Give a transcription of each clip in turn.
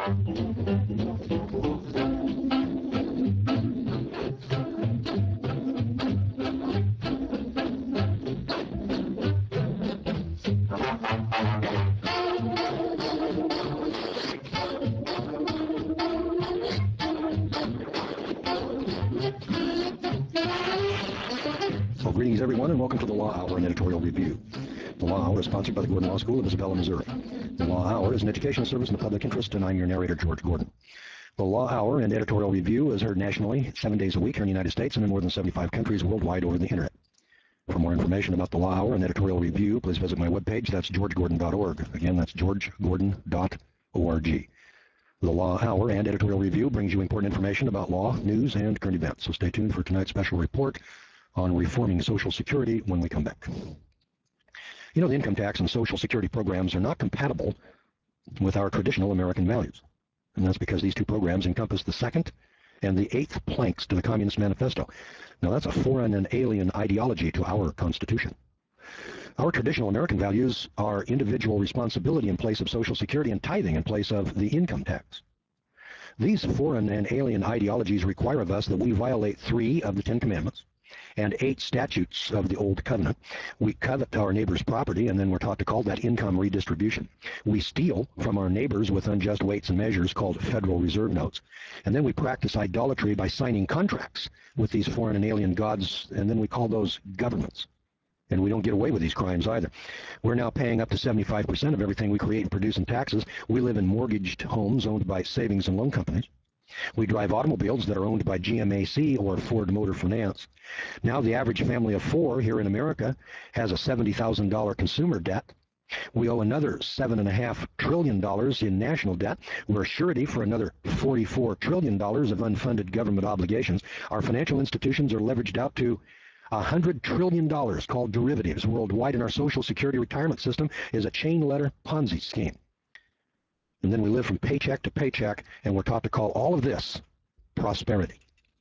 Well, greetings, everyone, and welcome to the Law Hour, an editorial review. The Law Hour is sponsored by the Gordon Law School of Isabella, Missouri. The Law Hour is an educational service in the public interest, and I'm your narrator, George Gordon. The Law Hour and editorial review is heard nationally 7 days a week here in the United States and in more than 75 countries worldwide over the Internet. For more information about the Law Hour and editorial review, please visit my webpage. That's georgegordon.org. Again, that's georgegordon.org. The Law Hour and editorial review brings you important information about law, news, and current events. So stay tuned for tonight's special report on reforming Social Security when we come back. You know, the income tax and Social Security programs are not compatible with our traditional American values. And that's because these two programs encompass the second and the eighth planks to the Communist Manifesto. Now, that's a foreign and alien ideology to our Constitution. Our traditional American values are individual responsibility in place of Social Security and tithing in place of the income tax. These foreign and alien ideologies require of us that we violate 3 of the 10 commandments and 8 statutes of the Old Covenant. We covet our neighbor's property, and then we're taught to call that income redistribution. We steal from our neighbors with unjust weights and measures called Federal Reserve notes. And then we practice idolatry by signing contracts with these foreign and alien gods, and then we call those governments. And we don't get away with these crimes either. We're now paying up to 75% of everything we create and produce in taxes. We live in mortgaged homes owned by savings and loan companies. We drive automobiles that are owned by GMAC or Ford Motor Finance. Now the average family of 4 here in America has a $70,000 consumer debt. We owe another $7.5 trillion in national debt. We're surety for another $44 trillion of unfunded government obligations. Our financial institutions are leveraged out to $100 trillion called derivatives worldwide, and our Social Security retirement system is a chain letter Ponzi scheme. And then we live from paycheck to paycheck, and we're taught to call all of this prosperity.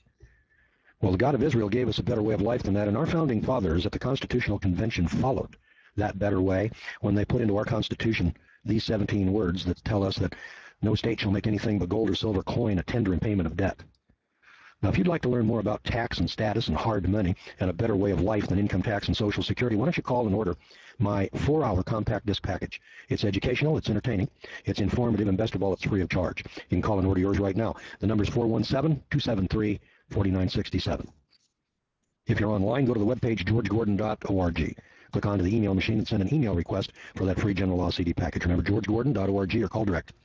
Well, the God of Israel gave us a better way of life than that, and our founding fathers at the Constitutional Convention followed that better way when they put into our Constitution these 17 words that tell us that no state shall make anything but gold or silver coin a tender in payment of debt. Now, if you'd like to learn more about tax and status and hard money and a better way of life than income tax and Social Security, why don't you call and order my 4-hour compact disc package. It's educational, it's entertaining, it's informative, and best of all, it's free of charge. You can call and order yours right now. The number is 417-273-4967. If you're online, go to the webpage georgegordon.org. Click onto the email machine and send an email request for that free General Law CD package. Remember, georgegordon.org, or call direct,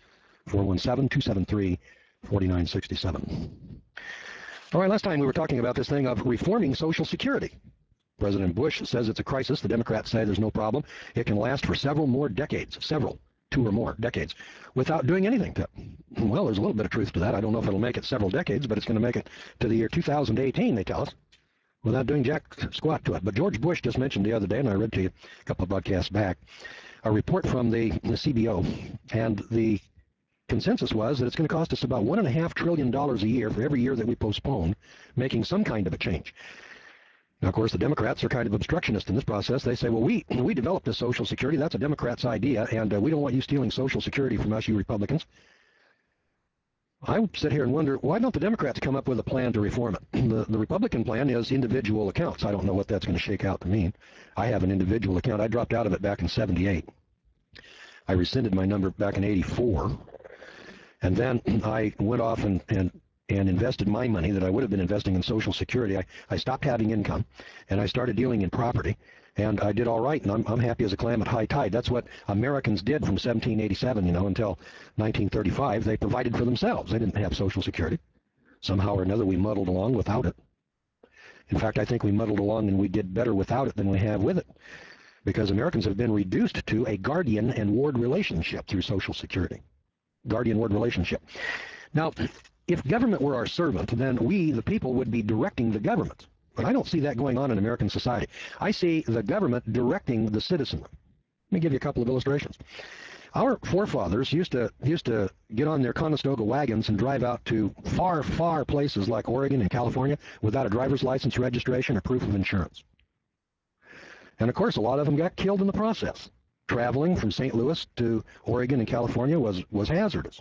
417-273-4967. All right, last time we were talking about this thing of reforming Social Security. President Bush says it's a crisis. The Democrats say there's no problem. It can last for several more decades, 2 or more decades, without doing anything to it. Well, there's a little bit of truth to that. I don't know if it'll make it several decades, but it's going to make it to the year 2018, they tell us, without doing jack squat to it. But George Bush just mentioned the other day, and I read to you a couple of broadcasts back, a report from the CBO, and the consensus was that it's going to cost us about $1.5 trillion a year for every year that we postpone making some kind of a change. Now, of course, the Democrats are kind of obstructionist in this process. They say, well, we developed this Social Security. That's a Democrat's idea, and we don't want you stealing Social Security from us, you Republicans. I would sit here and wonder, why don't the Democrats come up with a plan to reform it? The Republican plan is individual accounts. I don't know what that's going to shake out to mean. I have an individual account. I dropped out of it back in '78. I rescinded my number back in '84. And then I went off and invested my money that I would have been investing in Social Security. I stopped having income, and I started dealing in property, and I did all right, and I'm happy as a clam at high tide. That's what Americans did from 1787, until 1935. They provided for themselves. They didn't have Social Security. Somehow or another, we muddled along without it. In fact, I think we muddled along and we did better without it than we have with it, because Americans have been reduced to a guardian and ward relationship through Social Security. Guardian-ward relationship. Now, if government were our servant, then we, the people, would be directing the government. But I don't see that going on in American society. I see the government directing the citizen. Let me give you a couple of illustrations. Our forefathers used to get on their Conestoga wagons and drive out to far, far places like Oregon and California without a driver's license, registration, or proof of insurance. And of course, a lot of them got killed in the process. Traveling from St. Louis to Oregon and California was hazardous.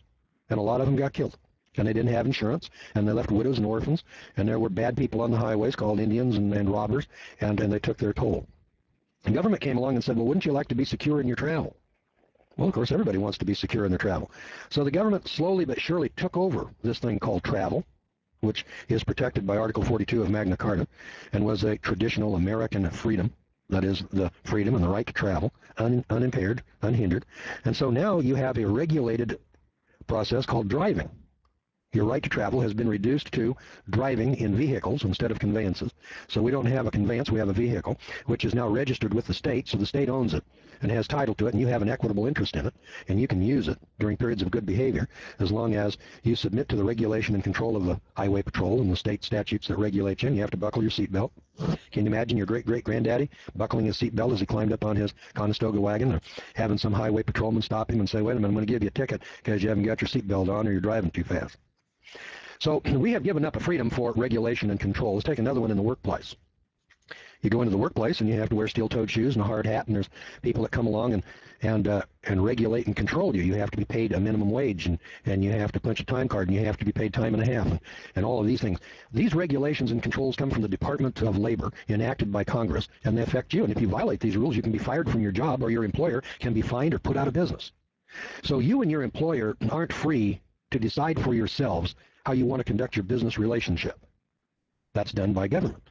and a lot of them got killed. And they didn't have insurance, and they left widows and orphans, and there were bad people on the highways called Indians and robbers, and they took their toll. The government came along and said, well, wouldn't you like to be secure in your travel? Well, of course, everybody wants to be secure in their travel. So the government slowly but surely took over this thing called travel, which is protected by Article 42 of Magna Carta, and was a traditional American freedom. That is, the freedom and the right to travel, unimpaired, unhindered. And so now you have a regulated process called driving. Your right to travel has been reduced to driving in vehicles instead of conveyances. So we don't have a conveyance, we have a vehicle, which is now registered with the state, so the state owns it and has title to it, and you have an equitable interest in it, and you can use it during periods of good behavior as long as you submit to the regulation and control of the highway patrol and the state statutes that regulate you, and you have to buckle your seatbelt. Can you imagine your great-great-granddaddy buckling his seatbelt as he climbed up on his Conestoga wagon, or having some highway patrolman stop him and say, wait a minute, I'm going to give you a ticket because you haven't got your seatbelt on or you're driving too fast. So we have given up a freedom for regulation and control. Let's take another one in the workplace. You go into the workplace and you have to wear steel-toed shoes and a hard hat, and there's people that come along and regulate and control you. You have to be paid a minimum wage, and you have to punch a time card, and you have to be paid time and a half, and all of these things. These regulations and controls come from the Department of Labor, enacted by Congress, and they affect you. And if you violate these rules, you can be fired from your job, or your employer can be fined or put out of business. So you and your employer aren't free to decide for yourselves how you want to conduct your business relationship. That's done by government.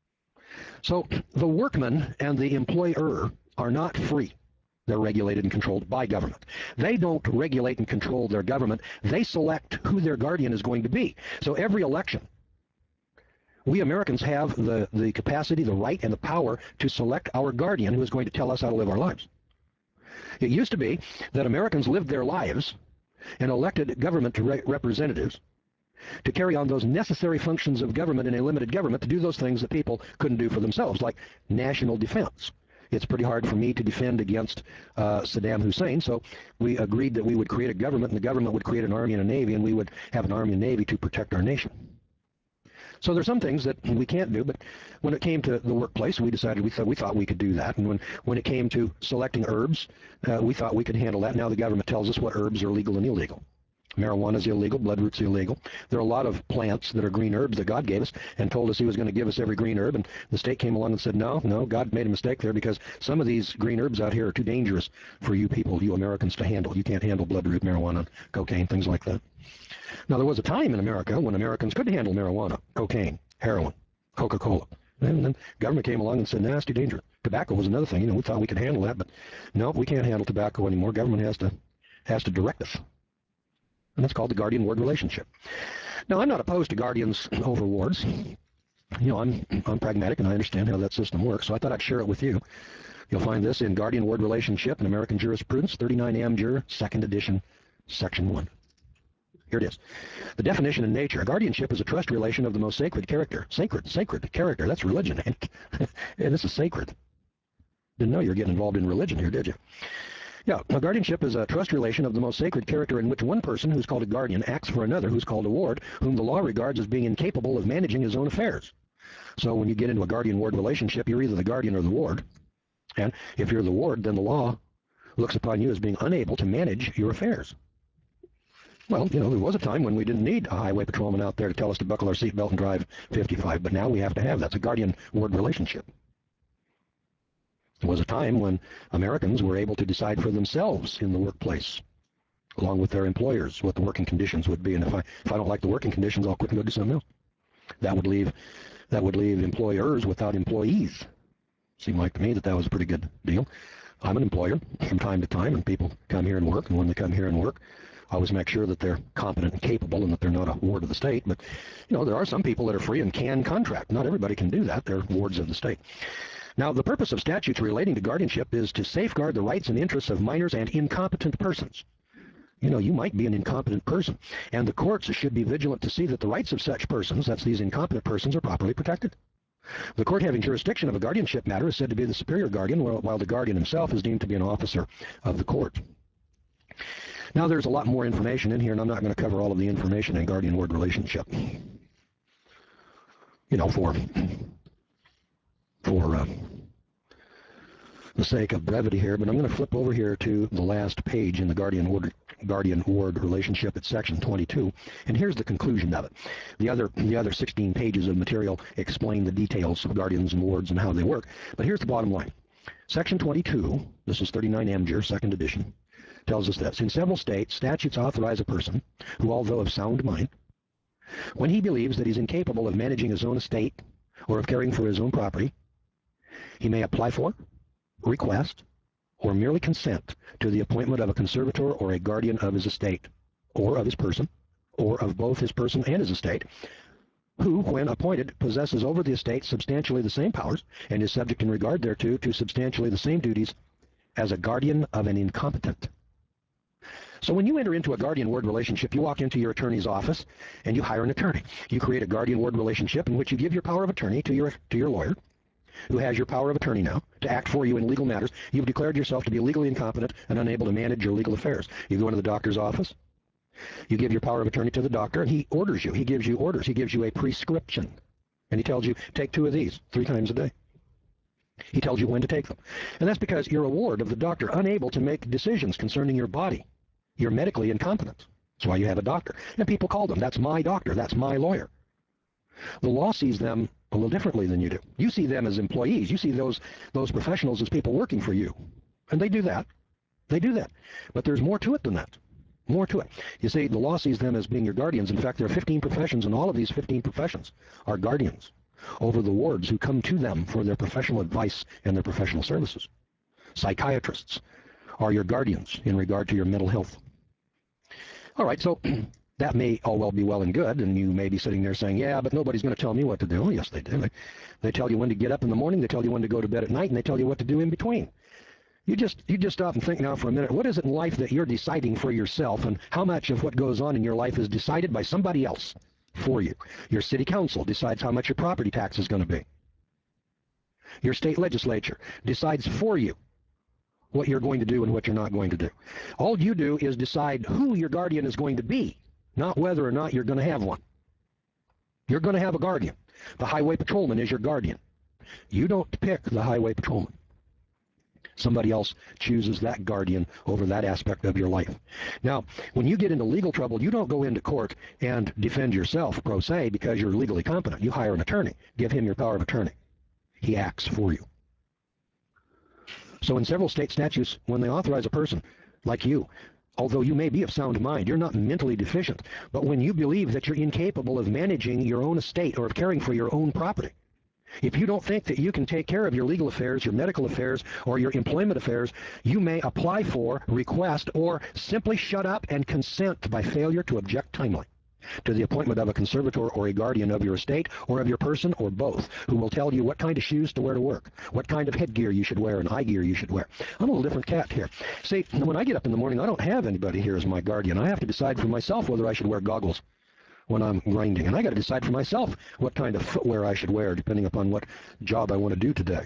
So the workman and the employer are not free. They're regulated and controlled by government. They don't regulate and control their government. They select who their guardian is going to be. So every election, we Americans have the capacity, the right, and the power to select our guardian who is going to tell us how to live our lives. It used to be that Americans lived their lives and elected government representatives to carry on those necessary functions of government in a limited government, to do those things that people couldn't do for themselves, like national defense. It's pretty hard for me to defend against Saddam Hussein, so we agreed that we would create a government, and the government would create an army and a navy, and we would have an army and navy to protect our nation. So there's some things that we can't do, but when it came to the workplace, we decided we thought we could do that. And when it came to selecting herbs, we thought we could handle that. Now the government tells us what herbs are legal and illegal. Marijuana is illegal, bloodroot's illegal. There are a lot of plants that are green herbs that God gave us and told us he was going to give us every green herb, and the state came along and said, no, God made a mistake there, because some of these green herbs out here are too dangerous for you people, you Americans, to handle. You can't handle bloodroot, marijuana, cocaine, things like that. Now, there was a time in America when Americans could handle marijuana, cocaine, heroin, Coca-Cola. And then government came along and said, nasty, dangerous. Tobacco was another thing. We thought we could handle that, but no, we can't handle tobacco anymore. Government has to direct us. And that's called the guardian-ward relationship. Now, I'm not opposed to guardians over wards. I'm pragmatic, and I understand how that system works, so I thought I'd share it with you. You'll find this in Guardian-Ward Relationship in American Jurisprudence, 39 Amjur, 2nd edition, Section 1. Here it is. The definition in nature. A guardianship is a trust relation of the most sacred character. Sacred character. That's religion. And this is sacred. Didn't know you were getting involved in religion here, did you? Yeah, a guardianship is a trust relation of the most sacred character in which one person, who's called a guardian, acts for another, who's called a ward, whom the law regards as being incapable of managing his own affairs. So when you get into a guardian-ward relationship, you're either the guardian or the ward. And if you're the ward, then the law looks upon you as being unable to manage your affairs. Well, there was a time when we didn't need a highway patrolman out there to tell us to buckle our seatbelt and drive 55, but now we have to have that. It's a guardian-ward relationship. There was a time when Americans were able to decide for themselves in the workplace, along with their employers, what the working conditions would be. And if I don't like the working conditions, I'll quit and go do something else. That would leave employers without employees. Seemed like to me that was a pretty good deal. I'm an employer from time to time, and people come here and work. And when they come here and work, I always make sure that they're competent and capable and that they're not a ward of the state. But, there are some people that are free and can contract. Not everybody can do that. They're wards of the state. Now, the purpose of statutes relating to guardianship is to safeguard the rights and interests of minors and incompetent persons. You might be an incompetent person, and the courts should be vigilant to see that the rights of such persons, that's these incompetent persons, are properly protected. The court having jurisdiction of a guardianship matter is said to be the superior guardian, while the guardian himself is deemed to be an officer of the court. Now, there's a lot more information in here, and I'm not going to cover all of the information in guardian-ward relationship. For the sake of brevity here, but I'm going to flip over here to the last page in the guardian-ward relationship at section 22, and here's the conclusion of it. The other 16 pages of material explain the details of guardians and wards and how they work, but here's the bottom line. Section 22, this is 39 Amgir, second edition, tells us this. In several states, statutes authorize a person who, although of sound mind, when he believes that he's incapable of managing his own estate or of caring for his own property, he may apply for, request, or merely consent to the appointment of a conservator or a guardian of his estate, or of his person, or of both his person and his estate, who, when appointed, possesses over the estate substantially the same powers, and is subject in regard thereto to substantially the same duties as a guardian of an incompetent. So when you enter into a guardian-ward relationship, you walk into your attorney's office and you hire an attorney. You create a guardian-ward relationship in which you give your power of attorney to your lawyer, who has your power of attorney now to act for you in legal matters. You've declared yourself to be legally incompetent and unable to manage your legal affairs. You go into the doctor's office, you give your power of attorney to the doctor, and he orders you. He gives you orders. He gives you a prescription, and he tells you, take 2 of these 3 times a day. He tells you when to take them. And that's because you're a ward of the doctor, unable to make decisions concerning your body. You're medically incompetent. That's why you have a doctor. And people call them, that's my doctor, that's my lawyer. The law sees them a little differently than you do. You see them as employees. You see those professionals as people working for you. And they do that. They do that. But there's more to it than that. More to it. You see, the law sees them as being your guardians. In fact, there are 15 professions, and all of these 15 professions are guardians over the wards who come to them for their professional advice and their professional services. Psychiatrists are your guardians in regard to your mental health. All right, so that may all well be well and good, and you may be sitting there saying, yeah, but nobody's going to tell me what to do. Oh, yes, they do. They tell you when to get up in the morning, they tell you when to go to bed at night, and they tell you what to do in between. You just stop and think now for a minute. What is it in life that you're deciding for yourself, and how much of what goes on in your life is decided by somebody else for you? Your city council decides how much your property tax is going to be. Your state legislature decides for you what you're going to do and what you're not going to do. All you do is decide who your guardian is going to be, not whether or not you're going to have one. You're going to have a guardian. The highway patrolman is your guardian. You don't pick the highway patrolman. Somebody else chooses that guardian over that aspect of your life. Now, when you get into legal trouble, you don't go into court and defend yourself pro se because you're legally competent. You hire an attorney. Give him your power of attorney. He acts for you. So in several state statutes, when they authorize a person like you, although you may be of sound mind, you're not mentally deficient, but when you believe that you're incapable of managing your own estate or of caring for your own property, if you don't think that you can take care of your legal affairs, your medical affairs, or your employment affairs, you may apply for, request, or simply shut up and consent by failure to object timely to the appointment of a conservator or a guardian of your estate or of your person or both, who will tell you what kind of shoes to wear to work, what kind of headgear you should wear and eye gear you should wear. I'm a little different cat here. See, when I get up in the morning, I don't have anybody here as my guardian. I have to decide for myself whether I should wear goggles when I'm grinding, and I got to decide for myself what kind of footwear I should wear depending upon what job I want to do today.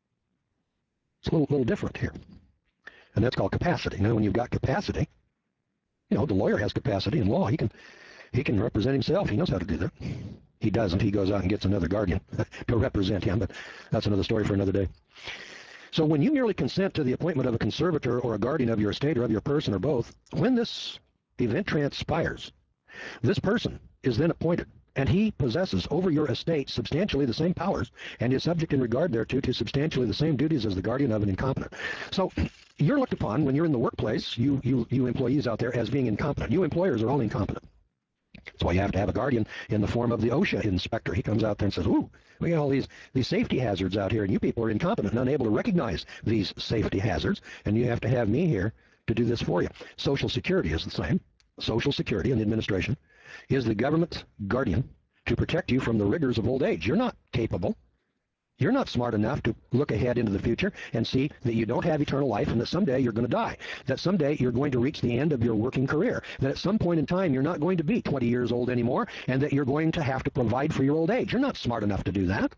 It's a little different here, and that's called capacity. Now, when you've got capacity, the lawyer has capacity in law. He can represent himself. He knows how to do that. He doesn't. He goes out and gets another guardian to represent him, but that's another story for another day. So when you merely consent to the appointment of a conservator or a guardian of your estate or of your person or both, when this event transpires, this person is then appointed, and he possesses over your estate substantially the same powers and is subject in regard thereto to substantially the same duties as the guardian of an incompetent. So you're looked upon when you're in the workplace, you employees out there, as being incompetent. You employers are all incompetent. That's why you have to have a guardian in the form of the OSHA inspector. He comes out there and says, ooh, we got all these safety hazards out here, and you people are incompetent and unable to recognize these safety hazards, and you have to have me here to do this for you. Social Security is the same. Social Security and the administration is the government's guardian to protect you from the rigors of old age. You're not capable. You're not smart enough to look ahead into the future and see that you don't have eternal life and that someday you're going to die, that someday you're going to reach the end of your working career, that at some point in time you're not going to be 20 years old anymore, and that you're going to have to provide for your old age. You're not smart enough to do that.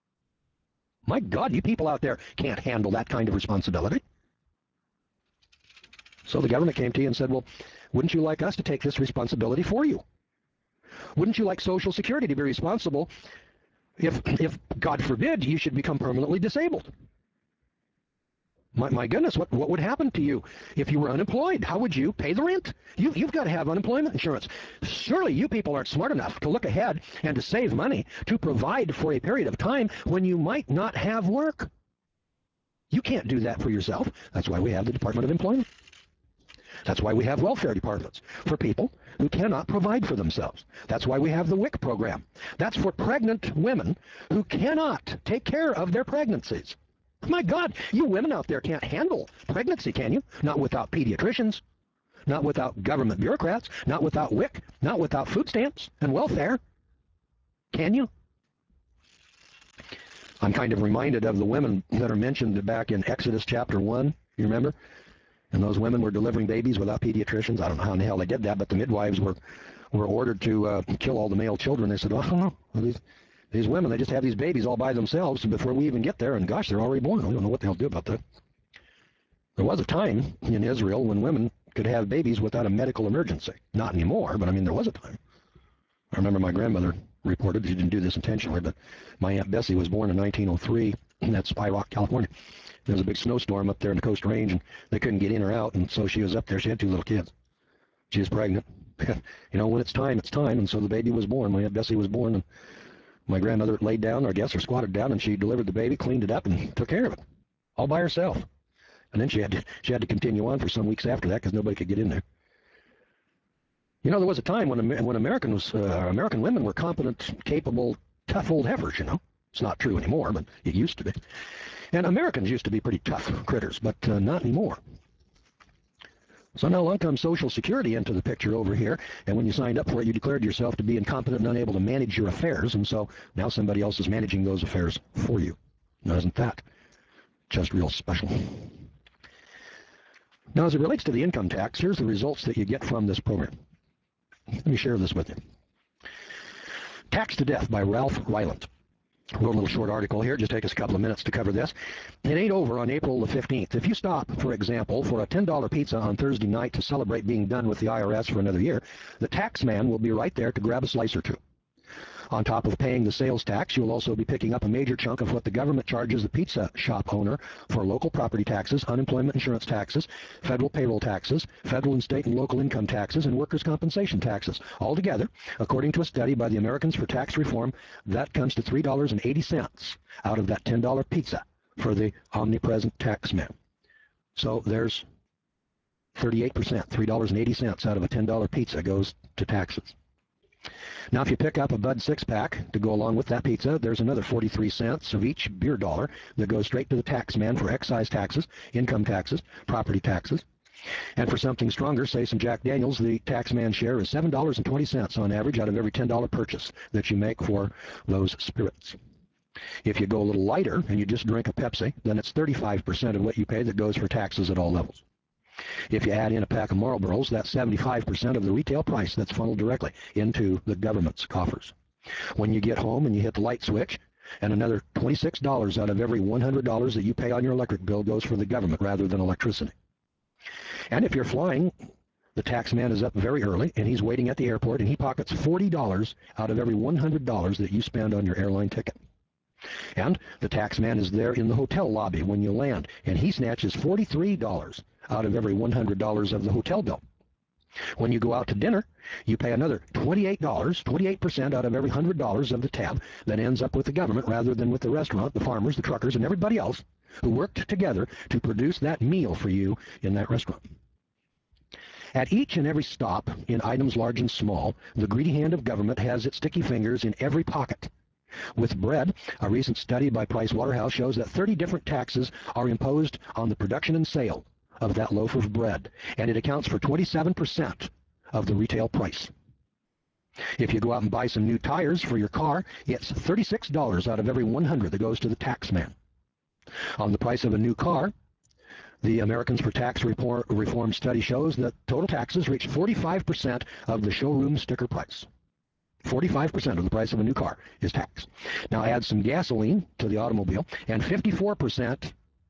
My God, you people out there can't handle that kind of responsibility. So the government came to you and said, well, wouldn't you like us to take this responsibility for you? Wouldn't you like Social Security to be responsible if God forbid, you should become permanently disabled? My goodness, what would happen to you if you were unemployed? How would you pay the rent? You've got to have unemployment insurance. Surely you people aren't smart enough to look ahead and to save money to provide for a period of time when you might not have work. You can't do that for yourself. That's why we have the Department of Employment. That's why we have welfare departments for people who cannot provide for themselves. That's why we have the WIC program. That's for pregnant women who cannot take care of their pregnancies. My God, you women out there can't handle pregnancy, can you? Not without pediatricians, not without government bureaucrats, not without WIC, not without food stamps and welfare. Can you? I'm kind of reminded of the women that are mentioned back in Exodus chapter 1, you remember? And those women were delivering babies without pediatricians. I don't know how in the hell they did that, but the midwives were ordered to kill all the male children. They said, well, I don't know. These women, they just have these babies all by themselves before we even get there, and gosh, they're already born. We don't know what they'll do about that. There was a time in Israel when women could have babies without a medical emergency. Not anymore, but I mean, there was a time. I remember my grandmother reported, she didn't do this intentionally, but my Aunt Bessie was born in 1903 at Spy Rock, California. There was a big snowstorm up there in the Coast Range, and they couldn't get in or out, and so she was up there. She had 2 little kids. She was pregnant. You know, when it's time, it's time, and so the baby was born. My Aunt Bessie was born, and my grandmother laid down, or I guess, or squatted down, and she delivered the baby, cleaned it up, and took care of it, all by herself. And then she had to continue on for some weeks after that because nobody could get in there. You know, there was a time when American women were competent, capable, tough old heifers, you know. It's not true anymore, but it used to be. And Americans used to be pretty tough critters, but not anymore. So now along comes Social Security into the picture over here, and when you signed up for it, you declared yourself to be incompetent and unable to manage your affairs, and so now somebody else is managing those affairs for you. Now, isn't that just real special? Now, as it relates to the income tax, here's the results that you get from this program. Let me share this with you. Tax to Death by Ralph Ryland. I wrote a little short article here. Just take us a couple of minutes to cover this. It ain't over on April the 15th. If you stop, for example, for a $10 pizza on Thursday night to celebrate being done with the IRS for another year, the tax man will be right there to grab a slice or two. On top of paying the sales tax, you'll also be picking up a major chunk of what the government charges the pizza shop owner for local property taxes, unemployment insurance taxes, federal payroll taxes, federal and state and local income taxes, and workers' compensation taxes. Altogether, according to a study by the Americans for Tax Reform, that comes to $3.80 out of that $10 pizza for the omnipresent tax man. So there's 38%, $3.80 out of a $10 pizza goes to taxes. Now, if you pick up a Bud 6-pack to go along with that pizza, there's another 43 cents of each beer dollar that goes straight to the tax man for excise taxes, income taxes, property taxes. And for something stronger, say some Jack Daniels, the tax man's share is $7.20 on average out of every $10 purchase that you make for those spirits. If you go a little lighter and you just drink a Pepsi, then it's 35% of what you pay that goes for taxes at all levels. If you add in a pack of Marlboros, that's 75% of the retail price that's funneled directly into the government's coffers. When you get home and you hit the light switch, and another $26 out of every $100 that you pay on your electric bill goes for the government rather than electricity. And if you're flying, the tax man is up very early, and he's waiting at the airport, and he pockets $40 out of every $100 that you spend on your airline ticket. And the tax man is there in the hotel lobby when you land, and he snatches $43 out of every $100 of the hotel bill. When you go out to dinner, you pay another $28, 28% out of every $100 of the tab that ends up with the government rather than with the restaurant, the farmers, the truckers, and everybody else who worked together to produce that meal for you in that restaurant. At each and every stop, in items large and small, the greedy hand of government has its sticky fingers in every pocket. With bread, a recent study by Price Waterhouse shows that 30 different taxes are imposed on the production and sale of that loaf of bread, and it accounts for 27% of the retail price. If you go out and buy some new tires for your car, it's $36 out of every $100 that goes to the tax man. On the price of a new car, the Americans for Tax Reform study shows that total taxes reach 45% of the showroom sticker price. 45% of the price of a new car is tax. Now add some gasoline to the automobile, and 54%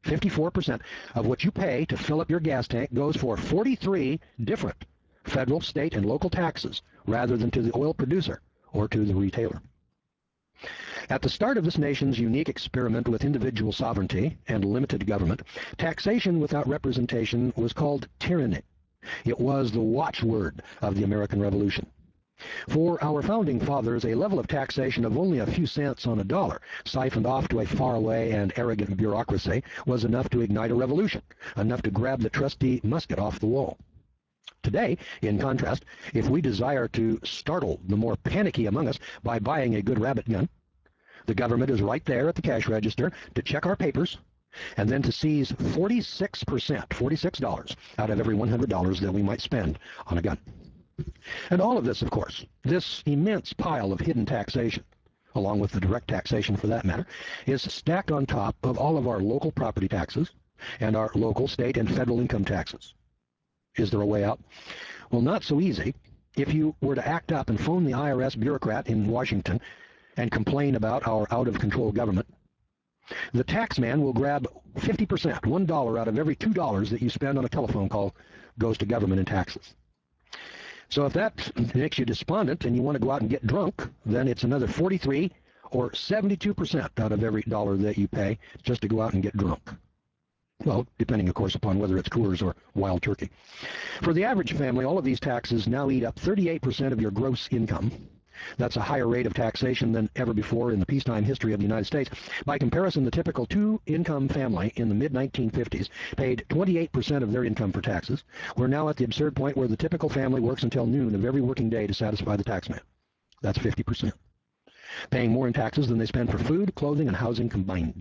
of what you pay to fill up your gas tank goes for 43 different federal, state, and local taxes rather than to the oil producer or to the retailer. At the start of this nation's unique experiment with individual sovereignty and limited government, taxation without representation was called tyranny. It was the watchword of the American Revolution. For our founding fathers, a level of taxation of only a few cents on a dollar, siphoned off to a faraway and arrogant bureaucracy, was enough to ignite a revolution, enough to grab the trusty musket off the wall. Today, in contrast, if we desire to startle the more panicky among us by buying a good rabbit gun, the government is right there at the cash register to check our papers and then to seize 46%, $46 out of every $100 that we might spend on a gun. And all of this, of course, this immense pile of hidden taxation, along with the direct taxation for that matter, is stacked on top of all of our local property taxes and our local, state, and federal income taxes. Is there a way out? Well, not so easy. If you were to act up and phone the IRS bureaucrat in Washington and complain about our out-of-control government, the tax man will grab 50%, $1 out of every $2 that you spend on a telephone call goes to government in taxes. So if that makes you despondent and you want to go out and get drunk, then it's another 43 or 72% out of every dollar that you pay just to go out and get drunk. Well, depending, of course, upon whether it's Coors or Wild Turkey. For the average family, all of these taxes now eat up 38% of your gross income. That's a higher rate of taxation than ever before in the peacetime history of the United States. By comparison, the typical two-income family in the mid-1950s paid 28% of their income for taxes. We're now at the absurd point where the typical family works until noon of every working day to satisfy the tax man. That's 50%. Paying more in taxes than they spend for food, clothing, and housing combined.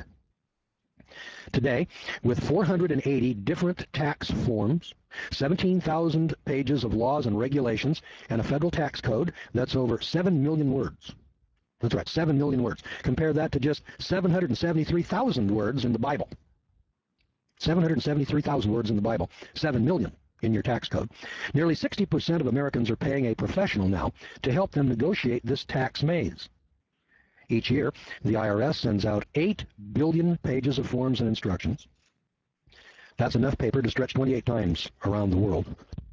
Today, with 480 different tax forms, 17,000 pages of laws and regulations, and a federal tax code that's over 7 million words. That's right, 7 million words. Compare that to just 773,000 words in the Bible. 773,000 words in the Bible, 7 million in your tax code. Nearly 60% of Americans are paying a professional now to help them negotiate this tax maze. Each year, the IRS sends out 8 billion pages of forms and instructions. That's enough paper to stretch 28 times around the world.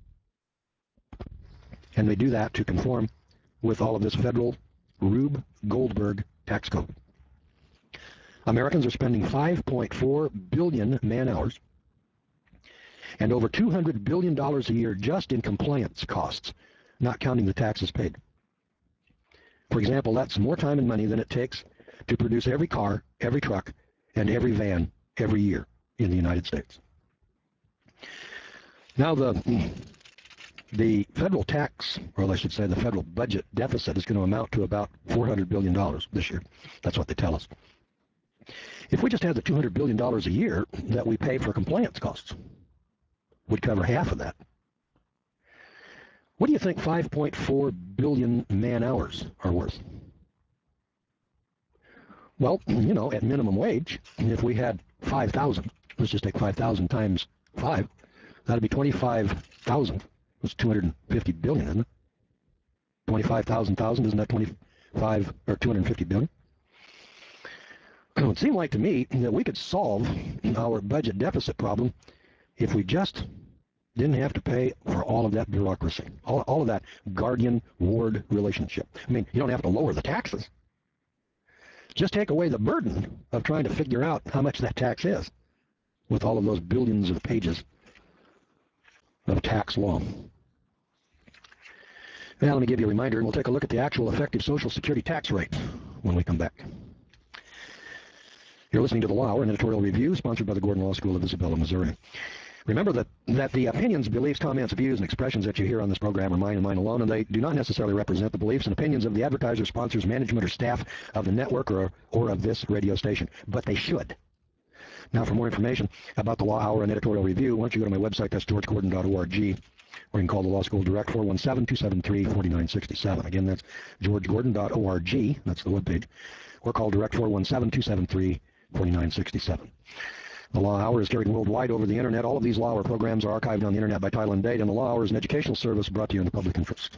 And they do that to conform with all of this federal Rube Goldberg tax code. Americans are spending 5.4 billion man-hours and over $200 billion a year just in compliance costs, not counting the taxes paid. For example, that's more time and money than it takes to produce every car, every truck, and every van every year in the United States. Now, the federal tax, or I should say the federal budget deficit, is going to amount to about $400 billion this year. That's what they tell us. If we just had the $200 billion a year that we pay for compliance costs, we'd cover half of that. What do you think 5.4 billion man-hours are worth? Well, you know, at minimum wage, if we had 5,000, let's just take 5,000 times 5, that'd be 25,000. That's 250 billion, isn't it? 25,000, isn't that 25 or 250 billion? It would seem like to me that we could solve our budget deficit problem if we just didn't have to pay for all of that bureaucracy, all of that guardian-ward relationship. I mean, you don't have to lower the taxes. Just take away the burden of trying to figure out how much that tax is with all of those billions of pages of tax law. Now, let me give you a reminder, and we'll take a look at the actual effective Social Security tax rate when we come back. You're listening to The Law Hour, an editorial review sponsored by the Gordon Law School of Isabella, Missouri. Remember that the opinions, beliefs, comments, views, and expressions that you hear on this program are mine and mine alone, and they do not necessarily represent the beliefs and opinions of the advertisers, sponsors, management, or staff of the network or of this radio station, but they should. Now, for more information about the Law Hour and editorial review, why don't you go to my website, that's georgegordon.org, or you can call the Law School Direct, 417-273-4967. Again, that's georgegordon.org, that's the webpage, or call Direct 417-273-4967. The Law Hour is carried worldwide over the Internet. All of these Law Hour programs are archived on the Internet by title and date, and the Law Hour is an educational service brought to you in the public interest.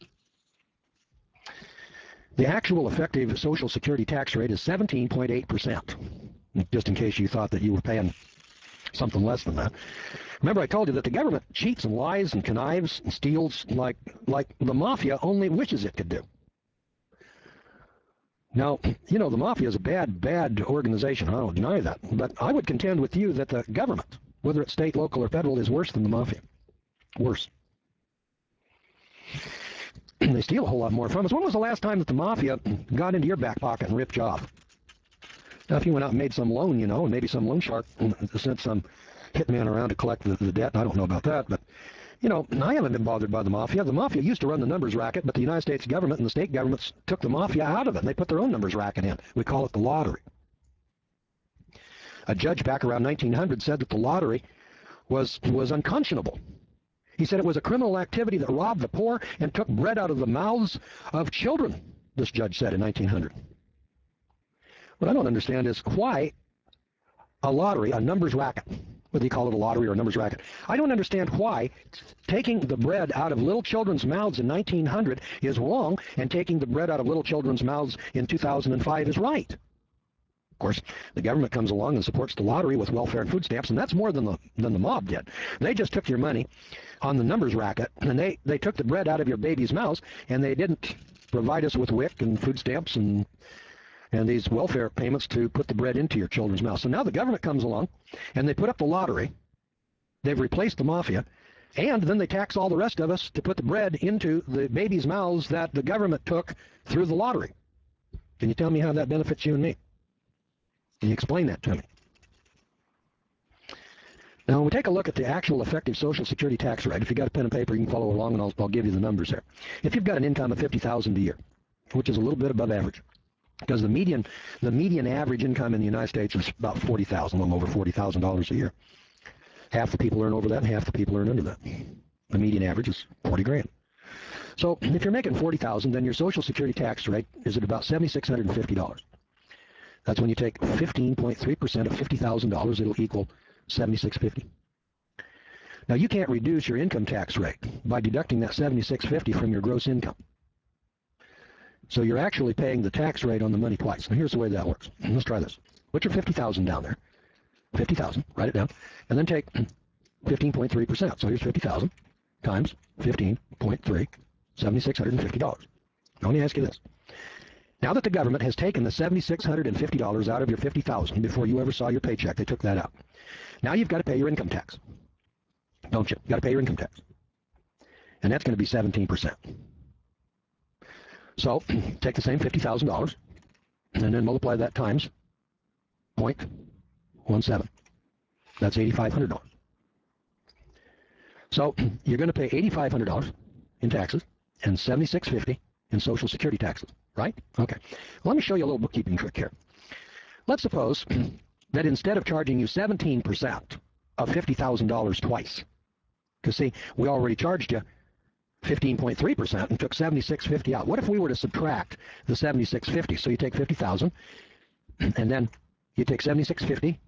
The actual effective Social Security tax rate is 17.8%, just in case you thought that you were paying something less than that. Remember, I told you that the government cheats and lies and connives and steals like the mafia only wishes it could do. Now, you know, the mafia is a bad, bad organization. I don't deny that. But I would contend with you that the government, whether it's state, local, or federal, is worse than the mafia. Worse. They steal a whole lot more from us. When was the last time that the mafia got into your back pocket and ripped you off? Now, if you went out and made some loan, you know, and maybe some loan shark sent some hitman around to collect the debt, I don't know about that, but, you know, I haven't been bothered by the mafia. The mafia used to run the numbers racket, but the United States government and the state governments took the mafia out of it, and they put their own numbers racket in. We call it the lottery. A judge back around 1900 said that the lottery was unconscionable. He said it was a criminal activity that robbed the poor and took bread out of the mouths of children, this judge said in 1900. What I don't understand is why a lottery, a numbers racket, whether you call it a lottery or a numbers racket, I don't understand why taking the bread out of little children's mouths in 1900 is wrong and taking the bread out of little children's mouths in 2005 is right. Of course, the government comes along and supports the lottery with welfare and food stamps, and that's more than the mob did. They just took your money on the numbers racket, and they took the bread out of your baby's mouths, and they didn't provide us with WIC and food stamps and these welfare payments to put the bread into your children's mouths. So now the government comes along, and they put up the lottery. They've replaced the mafia, and then they tax all the rest of us to put the bread into the baby's mouths that the government took through the lottery. Can you tell me how that benefits you and me? Can you explain that to me? Now, when we take a look at the actual effective Social Security tax rate, if you've got a pen and paper, you can follow along, and I'll give you the numbers here. If you've got an income of $50,000 a year, which is a little bit above average, because the median average income in the United States is about $40,000, a little over $40,000 a year. Half the people earn over that, and half the people earn under that. The median average is 40 grand. So if you're making $40,000, then your Social Security tax rate is at about $7,650. That's when you take 15.3% of $50,000, it'll equal $7,650. Now, you can't reduce your income tax rate by deducting that $7,650 from your gross income. So you're actually paying the tax rate on the money twice. Now, here's the way that works. Let's try this. Put your $50,000 down there. 50,000, write it down, and then take 15.3%. So here's 50,000 times 15.3, $7,650. Now, let me ask you this. Now that the government has taken the $7,650 out of your $50,000 before you ever saw your paycheck, they took that out. Now you've got to pay your income tax, don't you? You've got to pay your income tax. And that's going to be 17%. So take the same $50,000 and then multiply that times 0.17. That's $8,500. So you're going to pay $8,500 in taxes and $7,650 in Social Security taxes, right? Okay. Well, let me show you a little bookkeeping trick here. Let's suppose that instead of charging you 17% of $50,000 twice, because see, we already charged you 15.3% and took $7,650 out. What if we were to subtract the $7,650? So you take $50,000 and then you take $7,650.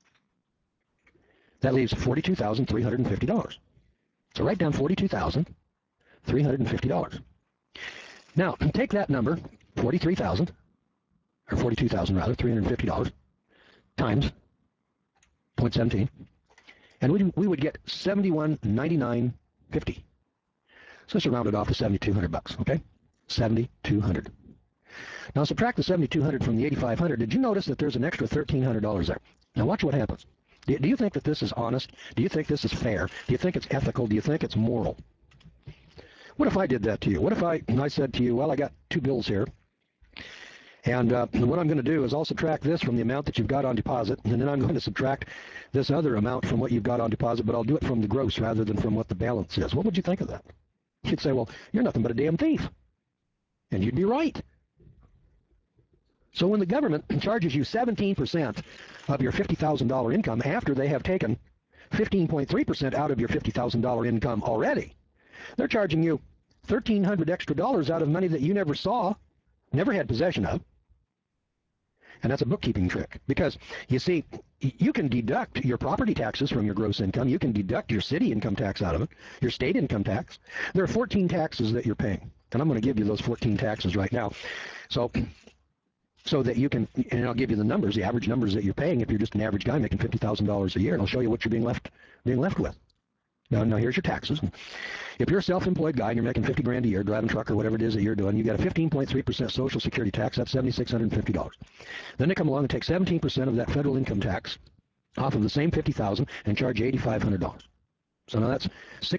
That leaves $42,350. So write down $42,350. Now, take that number, $43,000, or $42,000 rather, $350, times 0.17, and we would get $71,990.50. So let's round it off to $7,200, okay? $7,200. Now subtract the $7,200 from the $8,500. Did you notice that there's an extra $1,300 there? Now watch what happens. Do you think that this is honest? Do you think this is fair? Do you think it's ethical? Do you think it's moral? What if I did that to you? What if I said to you, well, I got two bills here, and what I'm going to do is I'll subtract this from the amount that you've got on deposit, and then I'm going to subtract this other amount from what you've got on deposit, but I'll do it from the gross rather than from what the balance is. What would you think of that? You'd say, well, you're nothing but a damn thief. And you'd be right. So when the government charges you 17% of your $50,000 income after they have taken 15.3% out of your $50,000 income already, they're charging you $1,300 extra out of money that you never saw, never had possession of. And that's a bookkeeping trick. Because, you see, you can deduct your property taxes from your gross income. You can deduct your city income tax out of it, your state income tax. There are 14 taxes that you're paying. And I'm going to give you those 14 taxes right now. So that you can, and I'll give you the numbers, the average numbers that you're paying if you're just an average guy making $50,000 a year, and I'll show you what you're being left with. Now here's your taxes. If you're a self-employed guy and you're making 50 grand a year, driving truck or whatever it is that you're doing, you got a 15.3% Social Security tax. That's $7,650. Then they come along and take 17% of that federal income tax off of the same 50,000 and charge you $8,500. So now that's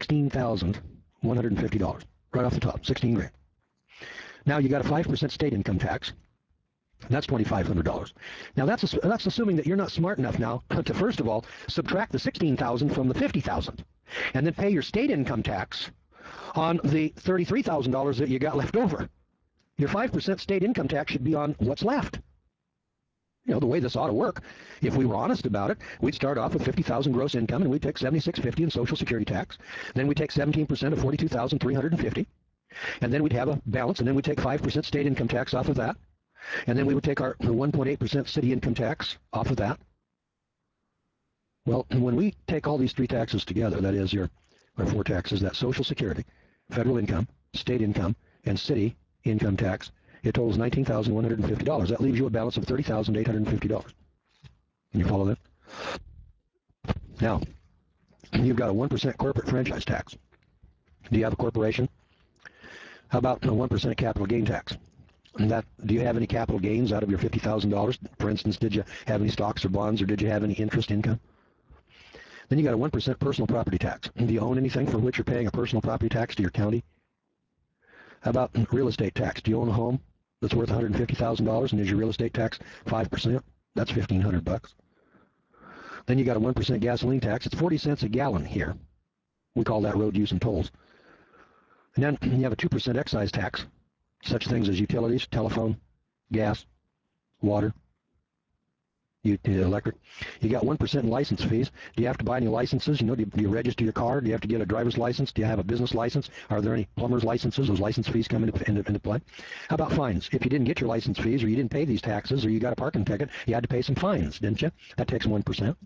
$16,150 right off the top, 16 grand. Now you got a 5% state income tax. That's $2,500. Now that's assuming that you're not smart enough now to first of all subtract the 16,000 from the 50,000, and then pay your state income tax on the $33,000 that you got left over. Your 5% state income tax should be on what's left. You know, the way this ought to work, if we were honest about it, we'd start off with 50,000 gross income, and we'd take $7,650 in Social Security tax. Then we'd take 17% of $42,350, and then we'd have a balance, and then we'd take 5% state income tax off of that. And then we would take our 1.8% city income tax off of that. Well, when we take all these three taxes together, that is our four taxes, that Social Security, federal income, state income, and city income tax, it totals $19,150. That leaves you a balance of $30,850. Can you follow that? Now, you've got a 1% corporate franchise tax. Do you have a corporation? How about a 1% capital gain tax? Do you have any capital gains out of your $50,000? For instance, did you have any stocks or bonds, or did you have any interest income? Then you got a 1% personal property tax. Do you own anything for which you're paying a personal property tax to your county? How about real estate tax? Do you own a home that's worth $150,000, and is your real estate tax 5%? That's $1,500. Then you got a 1% gasoline tax. It's 40 cents a gallon here. We call that road use and tolls. And then you have a 2% excise tax. Such things as utilities, telephone, gas, water, electric. You got 1% in license fees. Do you have to buy any licenses? You know, do you register your car? Do you have to get a driver's license? Do you have a business license? Are there any plumber's licenses? Those license fees come into play. How about fines? If you didn't get your license fees, or you didn't pay these taxes, or you got a parking ticket, you had to pay some fines, didn't you? That takes 1%.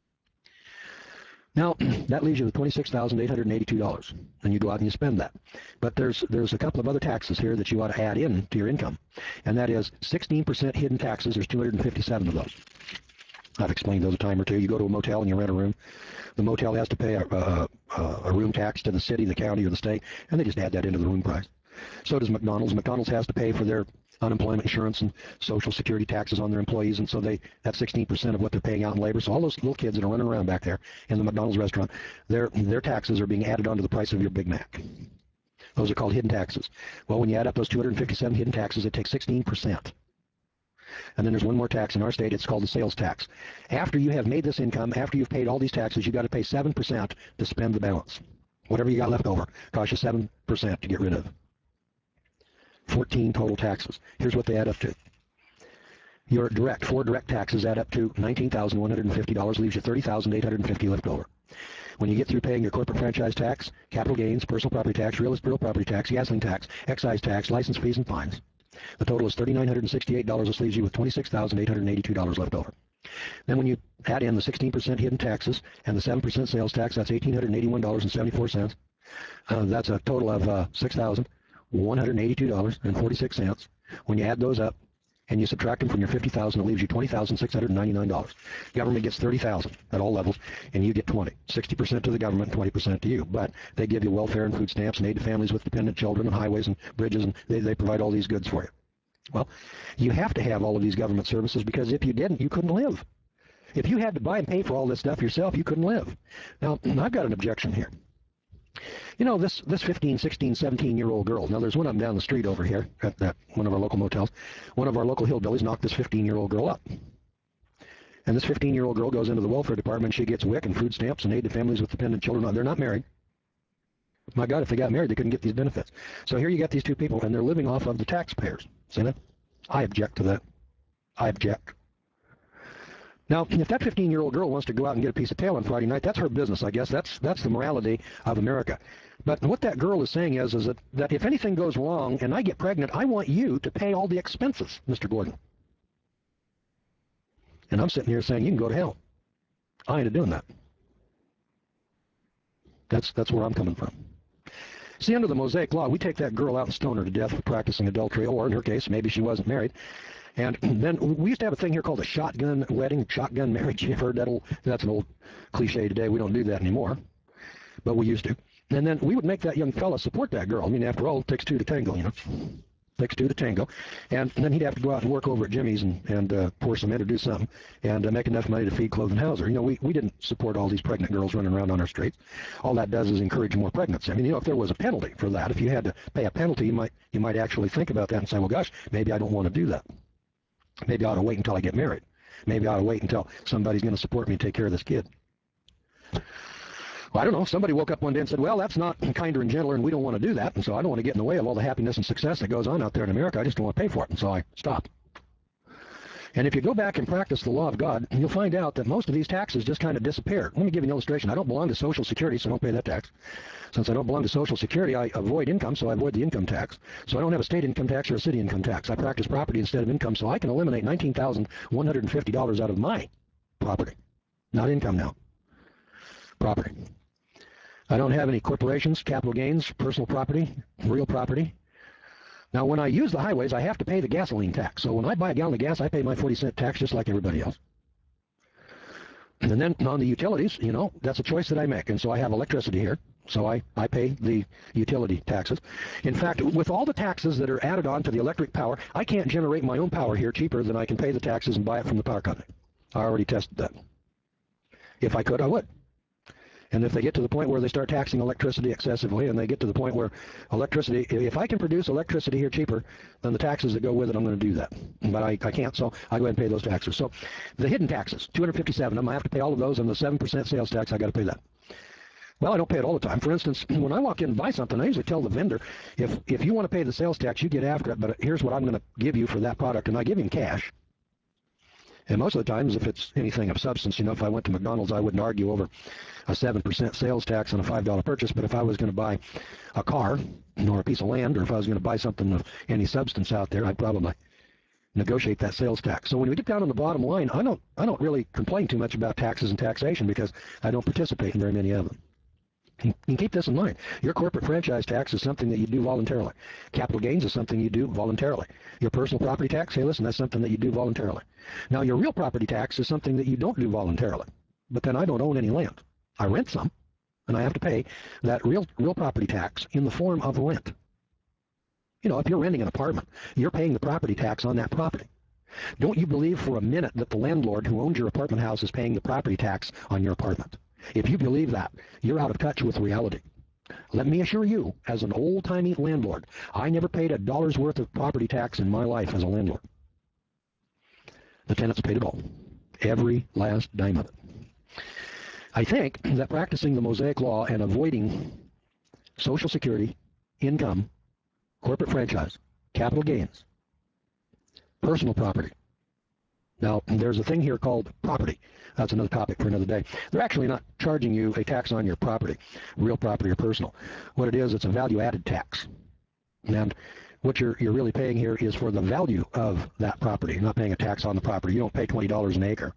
Now, that leaves you with $26,882, and you go out and you spend that. But there's a couple of other taxes here that you ought to add in to your income, and that is 16% hidden taxes. There's 257 of those. I've explained those a time or two. You go to a motel and you rent a room. The motel has to pay a room tax to the city, the county, or the state, and they just add that into the room price. So does McDonald's. McDonald's has to pay for their unemployment insurance and Social Security taxes on their employees, and so that's 16% of what they're paying out in labor. So all those little kids that are running around back there in the McDonald's restaurant, their taxes are being added onto the price of your Big Mac. Those are called hidden taxes. Well, when you add up those 257 hidden taxes, it takes 16%. And then there's one more tax in our state. It's called the sales tax. After you have made this income, after you've paid all these taxes, you've got to pay 7% to spend the balance. Whatever you got left over costs you 7% to get rid of. 14 total taxes. Here's what they add up to. Your four direct taxes add up to $19,150, leaves you $30,850 left over. When you get through paying your corporate franchise tax, capital gains, personal property tax, real property tax, gasoline tax, excise tax, license fees, and fines, the total is $3,968. This leaves you with $26,882 left over. Then when you add in the 16% hidden taxes and the 7% sales tax, that's $1,881.74. That's a total of $6,182.46. When you add those up and you subtract them from your $50,000, it leaves you $20,699. Government gets $30,000 at all levels, and you get $20,000. 60% to the government, 20% to you. But they give you welfare and food stamps and aid to families with dependent children and highways and bridges, and they provide all these goods for you. Well, you have to have all of these government services, because if you didn't, you couldn't live. If you had to buy and pay for all this stuff yourself, you couldn't live. Now, I've got an objection here. You know, this 15, 16, 17-year-old girl, now there's one of them down the street over here at one of our local motels. One of our local hillbillies knocked this 15-year-old girl up. And this 15-year-old girl goes into the welfare department. She gets WIC and food stamps and aid to families with dependent children. They're not married. My God, if they got married, they couldn't get these benefits. So here you got these two people, and they're living off of the taxpayers. See that? I object to that. I object. Now, if that 15-year-old girl wants to go out and get a piece of tail on Friday night, that's her business, I guess. That's the morality of America. But what that girl is saying is that if anything goes wrong and I get pregnant, I want you to pay all the expenses, Mr. Gordon. And I'm sitting here saying, you can go to hell. I ain't doing that. That's where I'm coming from. See, under the Mosaic Law, we take that girl out and stone her to death for practicing adultery, or in her case, maybe she wasn't married. And then we used to have a thing here called a shotgun wedding, shotgun marriage. You've heard that? That's an old cliche today. We don't do that anymore. but we used to. And then we would make that young fella support that girl. I mean, after all, it takes two to tango, you know. Takes two to tango. And then he'd have to go out and work over at Jimmy's and pour cement or do something and make enough money to feed, clothe, and house her. You know, we didn't support all these pregnant girls running around on our streets. All that does is encourage more pregnancy. I mean, you know, if there was a penalty for that, if you had to pay a penalty, you might actually think about that and say, well, gosh, maybe I don't want to do that. Maybe I ought to wait until I get married. Maybe I ought to wait until somebody's going to support me and take care of this kid. Well, I don't know. Somebody woke up one day and said, well, that's not kinder and gentler, and we don't want to do that, and so I don't want to get in the way of all the happiness and success that goes on out there in America. I just don't want to pay for it, and so I stopped. And if you go back and practice the law of God, you'll find out that most of these taxes just kind of disappear. Let me give you an illustration. I don't belong to Social Security, so I don't pay that tax. Since I don't belong to Social Security, I avoid income, so I avoid the income tax. So I don't have a state income tax or a city income tax. I practice property instead of income, so I can eliminate $19,150 out of my property. Not income now. Property. I don't have any corporations, capital gains, personal property, real property. Now, when I use the highways, I have to pay the gasoline tax. So when I buy a gallon of gas, I pay my 40-cent tax just like everybody else. And then on the utilities, you know, that's a choice that I make. And so I have electricity here, so I pay the utility taxes. In fact, with all the taxes that are added on to the electric power, I can't generate my own power here cheaper than I can pay the taxes and buy it from the power company. I already tested that. If I could, I would. And if they get to the point where they start taxing electricity excessively, and they get to the point where electricity, if I can produce electricity here cheaper than the taxes that go with it, I'm going to do that. But I can't, so I go ahead and pay those taxes. So the hidden taxes, 257 of them, I have to pay all of those, and the 7% sales tax, I got to pay that. Well, I don't pay it all the time. For instance, when I walk in and buy something, I usually tell the vendor, if you want to pay the sales tax, you get after it, but here's what I'm going to give you for that product, and I give him cash. And most of the times, if it's anything of substance, you know, if I went to McDonald's, I wouldn't argue over a 7% sales tax on a $5 purchase. But if I was going to buy a car or a piece of land, or if I was going to buy something of any substance out there, I'd probably negotiate that sales tax. So when we get down on the bottom line, I don't really complain too much about taxes and taxation because I don't participate in very many of them. And keep this in mind. Your corporate franchise tax is something that you do voluntarily. Capital gains is something you do voluntarily. Your personal property tax, hey, listen, that's something that you do voluntarily. Now, your real property tax is something that you don't do voluntarily. But then I don't own any land. I rent some, and I have to pay that real property tax in the form of rent. You know, if you're renting an apartment, you're paying the property tax on that property. Don't you believe for a minute that the landlord who owns your apartment house is paying the property tax on your apartment. If you believe that, you're out of touch with reality. Let me assure you, as an old-timey landlord, I never paid $1 worth of property tax in my life as a landlord. The tenants paid it all, every last dime of it. I think that practicing the Mosaic Law and avoiding Social Security, income, corporate franchise, capital gains, personal property. Now, there's a thing here called property. That's another topic for another day. They're actually not charging you a tax on your property, real property or personal. What it is, it's a value-added tax. And what you're really paying here is for the value of that property. You're not paying a tax on the property. You don't pay $20 an acre.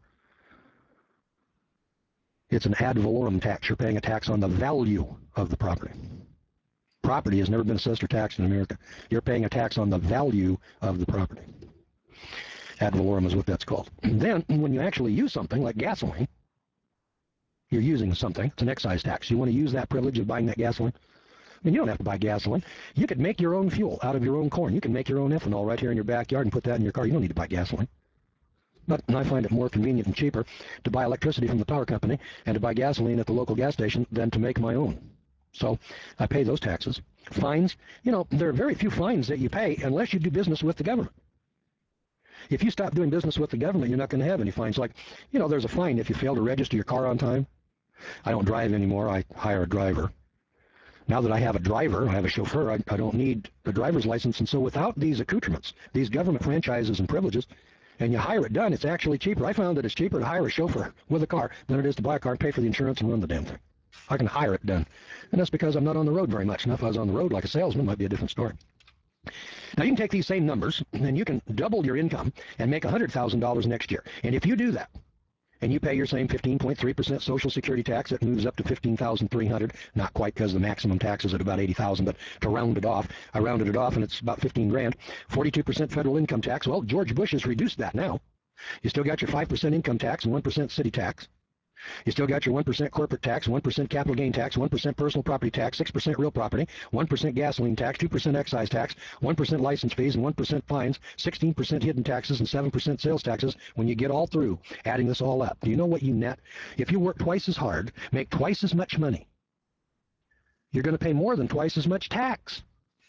It's an ad valorem tax. You're paying a tax on the value of the property. Property has never been assessed or taxed in America. You're paying a tax on the value of the property. Ad valorem is what that's called. And then, when you actually use something like gasoline, you're using something. It's an excise tax. You want to use that privilege of buying that gasoline? I mean, you don't have to buy gasoline. You could make your own fuel out of your own corn. You can make your own ethanol right here in your backyard and put that in your car. You don't need to buy gasoline. But I find it more convenient and cheaper to buy electricity from the power company and to buy gasoline at the local gas station than to make my own. So I pay those taxes. Fines, you know, there are very few fines that you pay unless you do business with the government. If you stop doing business with the government, you're not going to have any fines. Like, you know, there's a fine if you fail to register your car on time. I don't drive anymore. I hire a driver. Now that I have a driver, I have a chauffeur, I don't need a driver's license. And so without these accoutrements, these government franchises and privileges, and you hire it done, it's actually cheaper. I found that it's cheaper to hire a chauffeur with a car than it is to buy a car and pay for the insurance and run the damn thing. I can hire it done. And that's because I'm not on the road very much. Now, if I was on the road like a salesman, it might be a different story. Now, you can take these same numbers, and you can double your income and make $100,000 next year. And if you do that, and you pay your same 15.3% Social Security tax, it moves up to $15,300. Not quite, because the maximum tax is at about $80,000, but to round it off, I rounded it off, and it's about 15 grand. 42% federal income tax. Well, George Bush has reduced that now. You still got your 5% income tax and 1% city tax. You still got your 1% corporate tax, 1% capital gain tax, 1% personal property tax, 6% real property, 1% gasoline tax, 2% excise tax, 1% license fees, and 1% fines, 16% hidden taxes, and 7% sales taxes when you get all through, adding this all up. Do you know what you net? If you work twice as hard, make twice as much money, you're going to pay more than twice as much tax.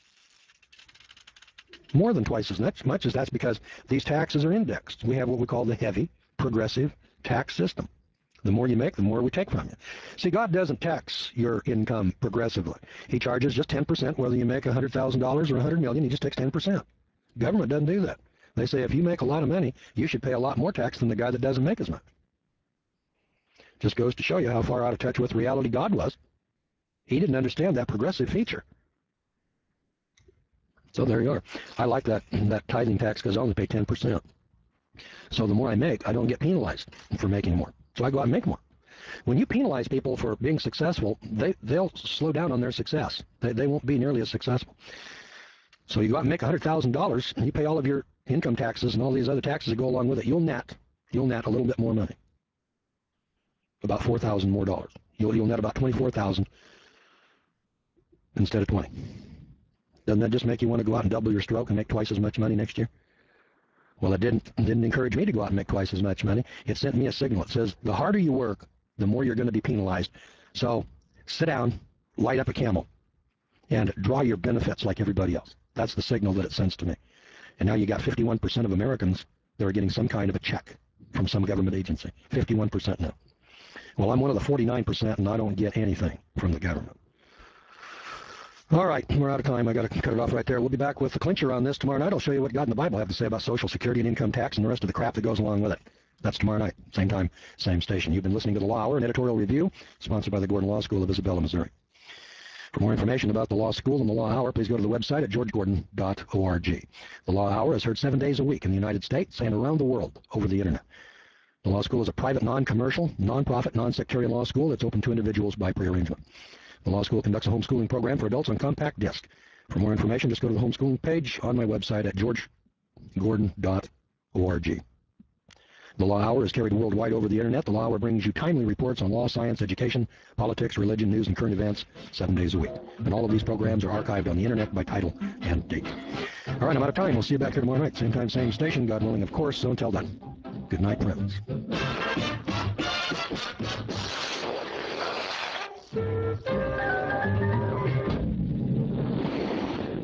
More than twice as much as that's because these taxes are indexed. We have what we call the heavy progressive tax system. The more you make, the more we take from you. See, God doesn't tax your income progressively. He charges just 10%, whether you make $100,000 or $100 million, he just takes 10%. Government doesn't do that. They say if you make a lot of money, you should pay a lot more tax than the guy that doesn't make as much. Just goes to show you how far out of touch with reality God was. He didn't understand that progressive feature. So there you are. I like that tithing tax because I only pay 10%. So the more I make, I don't get penalized for making more. So I go out and make more. When you penalize people for being successful, they'll slow down on their success. They won't be nearly as successful. So you go out and make $100,000, and you pay all of your income taxes and all these other taxes that go along with it. You'll net a little bit more money, about $4,000 more dollars. You'll net about $24,000 instead of 20. Doesn't that just make you want to go out and double your stroke and make twice as much money next year? Well, it didn't encourage me to go out and make twice as much money. It sent me a signal. It says, the harder you work, the more you're going to be penalized. So sit down, light up a camel, and draw your benefits like everybody else. That's the signal that it sends to me. And now you got 51% of Americans that are getting some kind of a check from some government agency. 51% now. Well, I'm one of the 49%, and I don't get anything from the government. All right, we're out of time. I got to cut it off right there. We'll be back with the clincher on this tomorrow night. I'll show you what God and the Bible have to say about Social Security and income tax and the rest of the crap that goes along with it. That's tomorrow night, same time, same station. You've been listening to The Law Hour, an editorial review sponsored by the Gordon Law School of Isabella, Missouri. For more information about the Law School and the Law Hour, please go to the website at georgegordon.org. The Law Hour is heard 7 days a week in the United States and around the world over the Internet. The Law School is a private, non-commercial, non-profit, non-sectarian law school that's open to individuals by prearrangement. The Law School conducts a homeschooling program for adults on compact disc. For more information, just go to the homeschooling page on my website at georgegordon.org. The Law Hour is carried worldwide over the Internet. The Law Hour brings you timely reports on law, science, education, politics, religion, news, and current events 7 days a week. And all of these programs are archived on the Internet by title and date. All right, I'm out of time. We'll see you back here tomorrow night. Same time, same station. God willing, of course. So until then, good night, friends.